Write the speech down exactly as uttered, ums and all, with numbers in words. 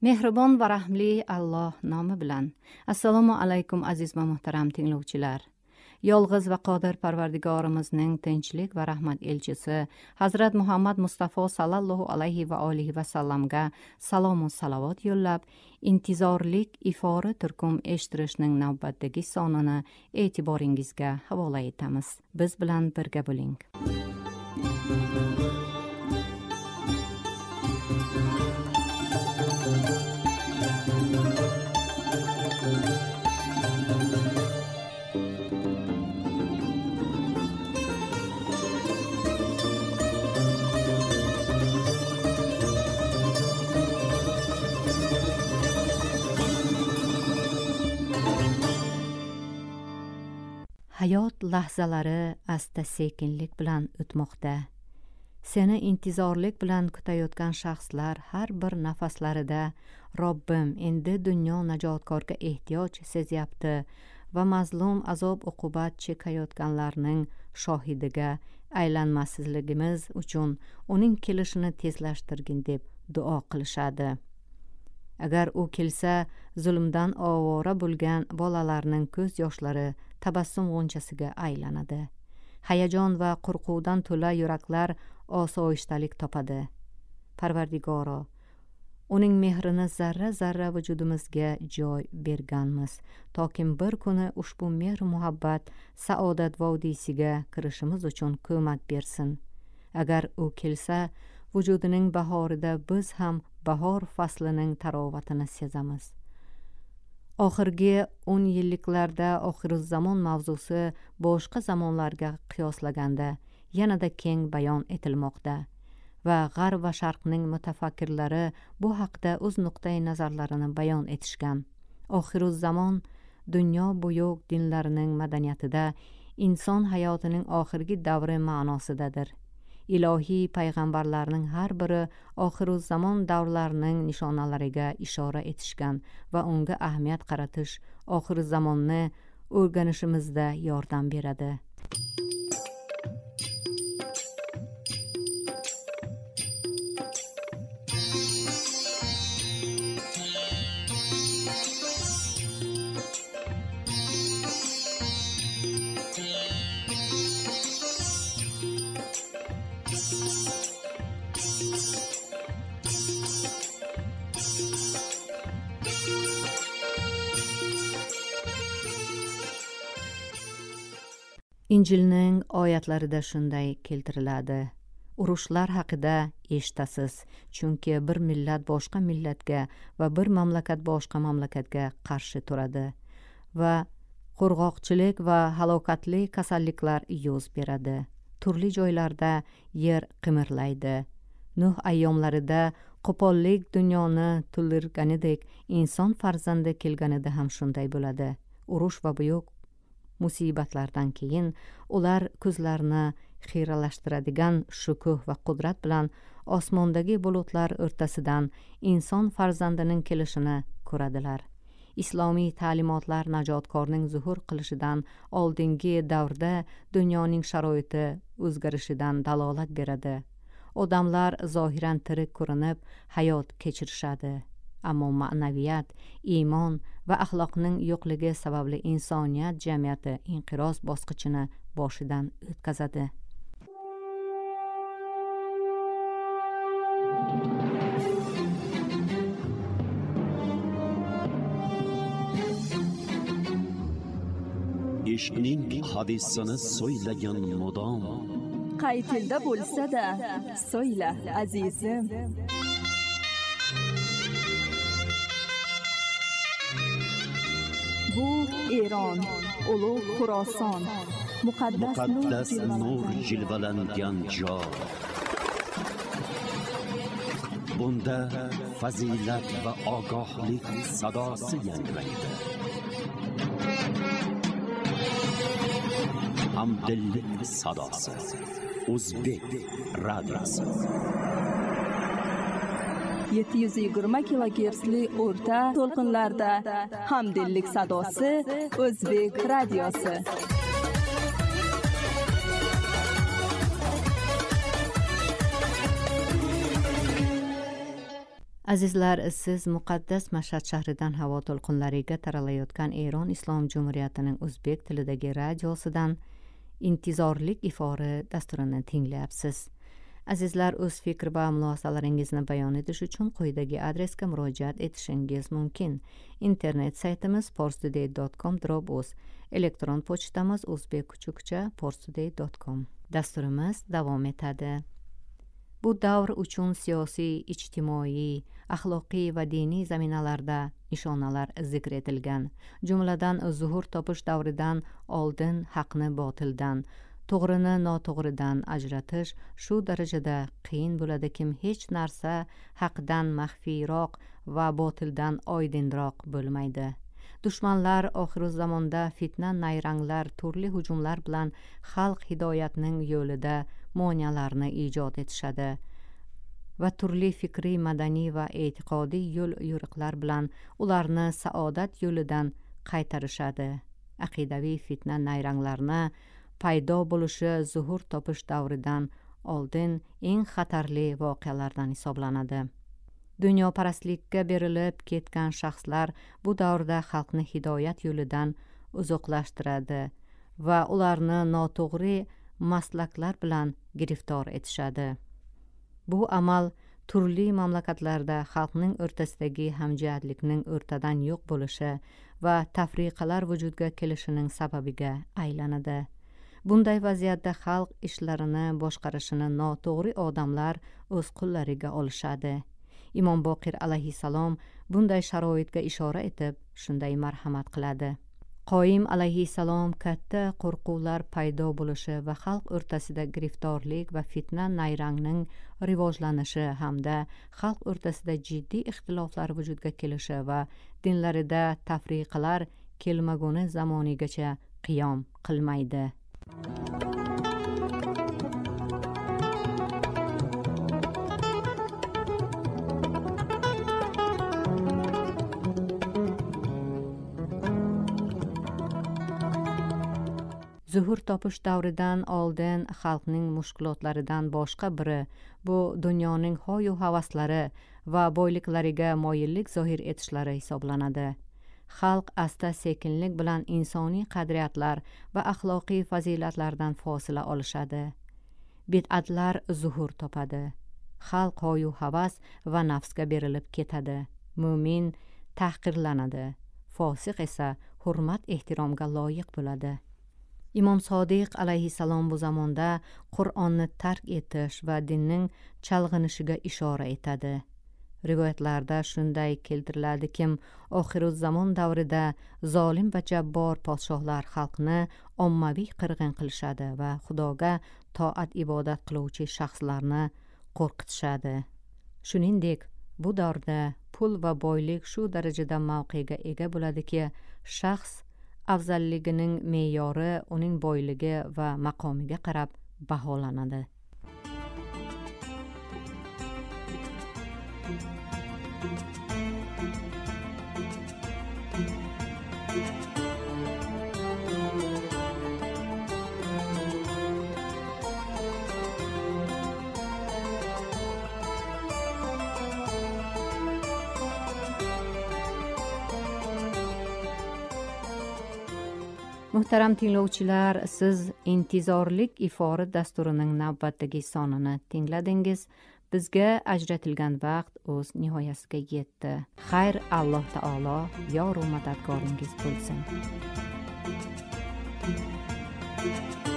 Mehribon va rahmli Alloh nomi bilan. Assalomu alaykum aziz va muhtaram tinglovchilar. Yolg'iz va qodir Parvardigorimizning tinchlik va rahmat elchisi Hazrat Muhammad Mustafa sallallohu alayhi va alihi va sallamga salom va salovat yo'llab, intizorlik ifori turkum eshittirishning navbatdagi sonini e'tiboringizga havola etamiz. Biz bilan birga bo'ling. Hayot lahzalari asta-sekinlik bilan o'tmoqda. Seni intizorlik bilan kutayotgan shaxslar har bir nafaslarida Robbim endi dunyo najotkorga ehtiyoj sezyapti va mazlum azob uqubat chekayotganlarning shohidiga aylanmasligimiz uchun uning kelishini tezlashtirgin deb duo qilishadi. Agar u kelsa, zulmdan ovora bo'lgan bolalarning ko'z yoshlari tabassum g'unchasiga aylanadi. Hayajon va qo'rquvdan to'la yuraklar osoyishtalik topadi. Parvardigoro, uning mehrini zarra-zarra vujudimizga joy berganmiz, toki bir kuni ushbu mehr muhabbat saodat vodiysiga kirishimiz uchun ko'mak bersin. Agar u kelsa, vujudining bahorida biz ham bahor faslining tarovatini sezamiz. Oxirgi o'n yilliklarda oxiruzzamon mavzusi boshqa zamonlarga qiyoslaganda yanada keng bayon etilmoqda va G'arb va Sharqning mutafakkirlari bu haqda o'z nuqtai nazarlarini bayon etishgan. Oxiruzzamon dunyo buyuk dinlarining madaniyatida inson hayotining oxirgi davri ma'nosidadir. Ilohiy payg'ambarlarning har biri oxiruzzamon davrlarining nishonalariga ishora etishgan va unga ahamiyat qaratish oxiruzzamonni o'rganishimizda yordam beradi. Injilning oyatlarida shunday keltiriladi. Urushlar haqida eshitasiz, chunki bir millat boshqa millatga va bir mamlakat boshqa mamlakatga qarshi turadi va qo'rg'oqchilik va halokatli kasalliklar yuz beradi. Turli joylarda yer qimirlaydi. Nuh ayyomlarida qo'pollik dunyoni to'ldirganidek inson farzandi kelganida ham shunday bo'ladi. Urush va buyuk musibatlardan keyin ular ko'zlarini xiralashtiradigan shukuh va qudrat bilan osmondagi bulutlar o'rtasidan inson farzandining kelishini ko'radilar. Islomiy ta'limotlar najotkorning zuhur qilishidan oldingi davrda dunyoning sharoiti o'zgarishidan dalolat beradi. Odamlar zohiran tirik ko'rinib hayot kechirishadi. Ammo ma'naviyat, iymon va axloqning yo'qligi sababli insoniyat jamiyati inqiroz bosqichini boshidan o'tkazadi. Ishqning hadisini so'ylagan mudom, qaytilda bo'lsa-da so'yla azizim. Bu Eron, ulug' Xuroson, muqaddas, muqaddas nur jilvalangan joy. Bunda fazilat va ogohlik sadosi yangraydi. Hamdillik sadosi. O'zbek radiosi. yetti yuz yigirma kilogertsli o'rta to'lqinlarda hamdillik sadosi O'zbek radiosi. Azizlar, siz muqaddas Mashhad shahridan havo to'lqinlariga taralayotgan Eron Islom Jumhuriyatining o'zbek tilidagi radiosidan intizorlik ifori dasturini tinglayapsiz. Azizlar, o'z fikr va mulohazalaringizni bayon etish uchun quyidagi adresga murojaat etishingiz mumkin. Internet saytimiz parstoday dot com uz, elektron pochtamiz o'zbek kuchukcha parstoday dot com. Dasturimiz davom etadi. Bu davr uchun siyosiy, ijtimoiy, axloqiy va diniy zaminalarda nishonalar zikr etilgan. Jumladan zuhur topish davridan oldin haqni botildan, to'g'rini noto'g'ridan ajratish shu darajada qiyin bo'ladiki, hech narsa haqdan maxfiyroq va botildan oydinroq bo'lmaydi. Dushmanlar oxiru zamonda fitna nayranglar, turli hujumlar bilan xalq hidoyatning yo'lida mo'niyalarni ijod etishadi va turli fikriy, madaniy va e'tiqodiy yo'l yo'riqlar bilan ularni saodat yo'lidan qaytarishadi. Aqidaviy fitna nayranglarni paydo bo'lishi zuhur topish davridan oldin eng xatarli voqealardan hisoblanadi. Dunyoparastlikka berilib ketgan shaxslar bu davrda xalqni hidoyat yo'lidan uzoqlashtiradi va ularni noto'g'ri maslaklar bilan giriftor etishadi. Bu amal turli mamlakatlarda xalqning o'rtasidagi hamjihatlikning o'rtadan yo'q bo'lishi va tafriqalar vujudga kelishining sababiga aylanadi. Bunday vaziyatda xalq ishlarini boshqarishini noto'g'ri odamlar o'z qo'llariga olishadi. Imom Boqir alayhissalom bunday sharoitga ishora etib shunday marhamat qiladi. Qoyim alayhissalom katta qo'rquvlar paydo bo'lishi va xalq o'rtasida giriftorlik va fitna nayrangning rivojlanishi hamda xalq o'rtasida jiddiy ixtiloflar vujudga kelishi va dinlarida tafriqalar kelmaguni zamonigacha qiyom qilmaydi. Zuhur topish davridan oldin xalqning mushkulotlaridan boshqa biri bu dunyoning hoyu havaslari va boyliklariga moyillik zohir etishlari hisoblanadi. Xalq asta sekinlik bilan insoniy qadriyatlar va axloqiy fazilatlardan fosila olishadi. Bid'atlar zuhur topadi. Xalq hoyu havas va nafsga berilib ketadi. Mu'min tahqirlanadi. Fosiq esa hurmat ehtiromga loyiq bo'ladi. Imom Sodiq alayhissalom bu zamonda Qur'onni tark etish va dinning chalg'inishiga ishora etadi. Rivoyatlarda shunday keltiriladiki, oxiru zamon davrida zolim va jabbor podshohlar xalqni ommaviy qirg'in qilishadi va Xudoga toat ibodat qiluvchi shaxslarni qo'rqitishadi. Shuningdek, bu davrda pul va boylik shu darajada mavqega ega bo'ladiki, shaxs afzalligining me'yori uning boyligi va maqomiga qarab baholanadi. Muhtaram tinglovchilar, siz intizorlik ifori dasturining navbatdagi sonini tingladingiz. Bizga ajratilgan vaqt o'z nihoyasiga yetdi. Xayr, Alloh taolo yor va madadkoringiz bo'lsin.